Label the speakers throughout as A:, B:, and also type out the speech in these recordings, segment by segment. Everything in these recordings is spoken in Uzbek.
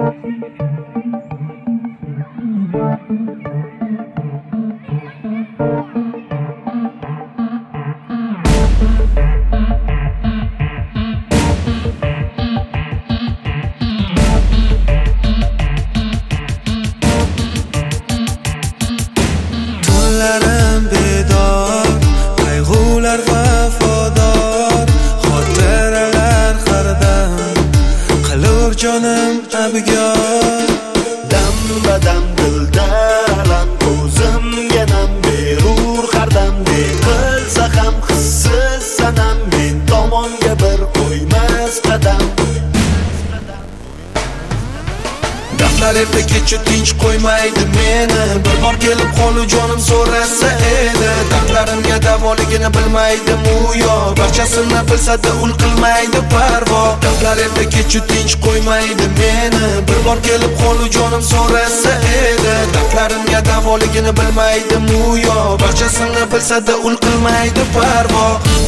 A: Tunlarim bedor, qayg'ular vafodor, xotiralar hardam qilur jonim abgor.
B: Dam-badam dilda alam, ko'zimga nam berur har dam. Qilsa ham hissiz sanam, men tomonga bir qo'ymas qadam.
A: Dardlar erta kecha tinch qo'ymaydi meni, bir bor kelib qolu jonim so'rasa edi. Dardlarimga davoligini bilmaydim u yor, barchasini bilsa-da ul qilmaydi parvo. Dardlar erta kecha tinch qo'ymaydi meni, bir bor kelib qolu jonim so'rasa edi. Dardlarimga davoligini bilmaydim u yor, barchasini bilsa-da ul qilmaydi parvo.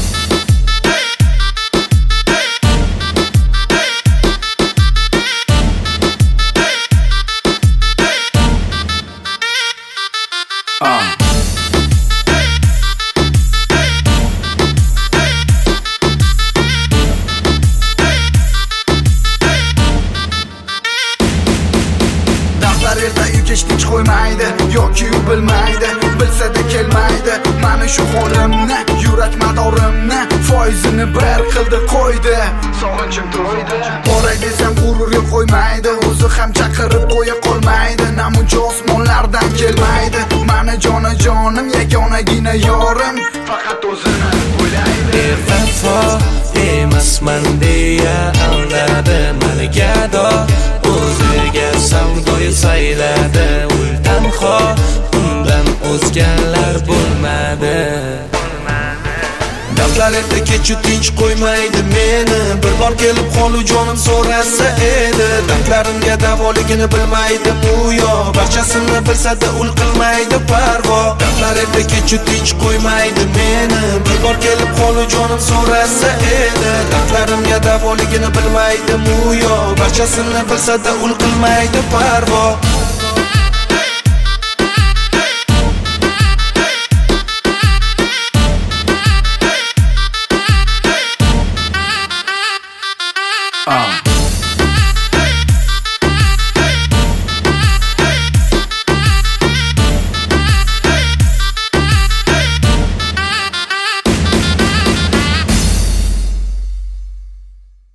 C: Erta uyga tinch qo'ymaydi, yoki u bilmaydi, bilsa-da kelmaydi. Mana shu holimni, yurak madorimni foizini bir qildi qo'ydi. Sog'inchim to'ydi. Boray desam g'ururga qo'ymaydi, o'zi ham chaqirib qo'ya qolmaydi. Namuncha osmonlardan kelmaydi. Mana jonim, yagonagina yorim, faqat o'zini o'ylaydi.
A: Bevafo emasman deya aldadi mani gado, o'ziga savdoyi sayladi. Ultanxo, undan o'zgalar bo'lmadi. Dardlar erta kecha tinch qo'ymaydi meni, bir bor kelib qolu jonim so'rasa edi. Dardlarimga davoligini bilmaydim u yor, barchasini bilsa-da ul qilmaydi parvo. Dardlar erta kecha tinch qo'ymaydi meni, bir bor kelib qolu jonim so'rasa edi. Dardlarimga davoligini bilmaydim u yor, barchasini bilsa-da ul qilmaydi parvo.
C: Ah.